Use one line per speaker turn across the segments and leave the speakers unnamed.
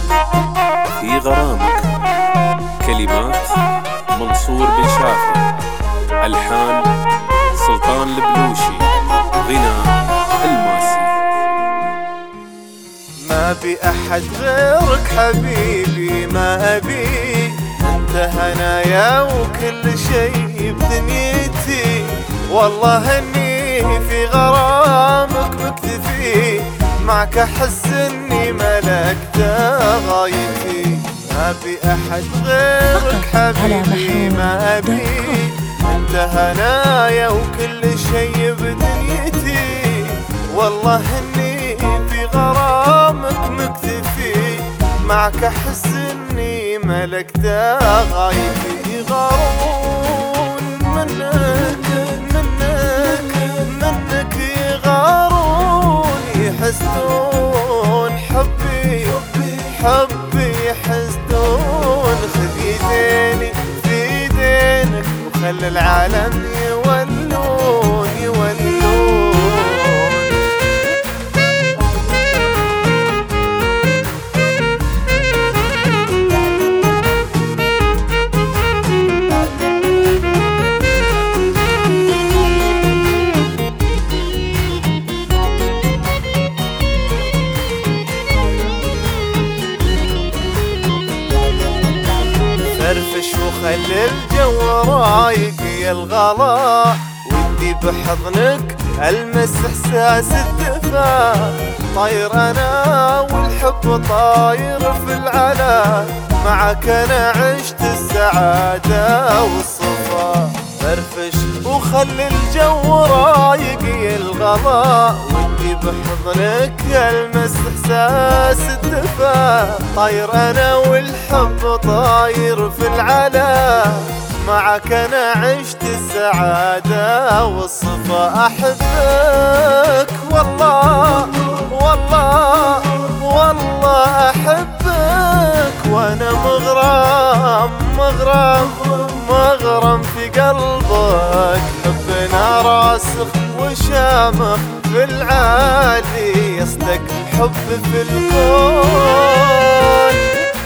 في غرامك. كلمات منصور بن شافع، ألحان سلطان البلوشي، غناء الماسي.
ما بي أحد غيرك حبيبي، ما أبي أنت هنايا وكل شي بدنيتي. والله إني في غرامك مكتفي، معك أحس إني ملكت غايتي. ما بي أحد غيرك حبيبي، ما أبي أنت هنايا وكل شي بدنيتي. والله إني في غرامك مكتفي، معك أحس إني ملكت غايتي. يغارون منك يغارون، يحسدون حبي يحسدون. خذ يديني في يدينك وخلي العالم يولون. فرفش وخلي الجو رايق يا الغلا، ودي بحضنك المس احساس الدفا. طاير انا والحب طاير في العلا، معك انا عشت السعادة والصفا. فرفش وخلي الجو رايق يا الغلا، ودي بحضنك المس احساس الدفا. طاير انا والحب طاير في العلا، معك انا عشت السعادة والصفا. احبك والله والله والله احبك، وانا مغرم في قلبك. حبنا راسخ وشامخ في العالي، يصدق حب في الكون.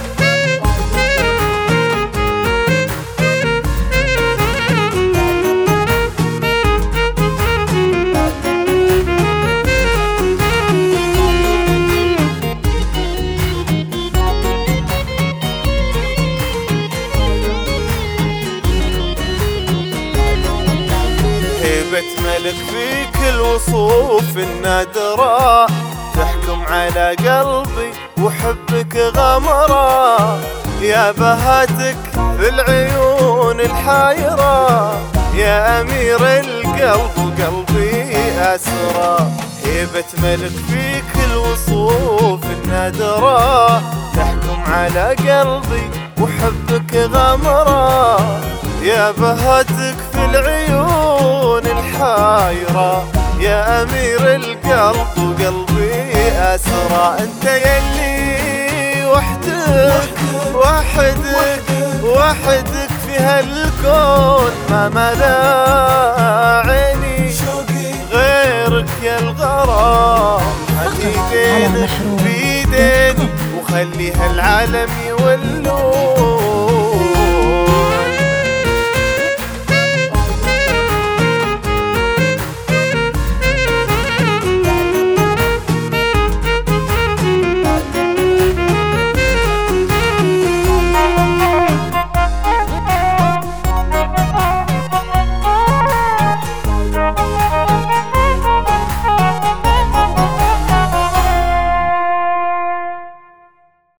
ملك فيك الوصوف النادرة، تحكم على قلبي وحبك غمرة. يا بهاتك في العيون الحايرة، يا أمير القلب وقلبي أسرى. هيبة ملك فيك الوصوف النادرة، تحكم على قلبي وحبك غمرة. يا بهاتك في العيون الحايرة، يا أمير القلب وقلبي أسرى. أنت يلي وحدك في هالكون، ما ملا عيني غيرك يا الغرام. هاتي بيدك وخلي هالعالم يولون.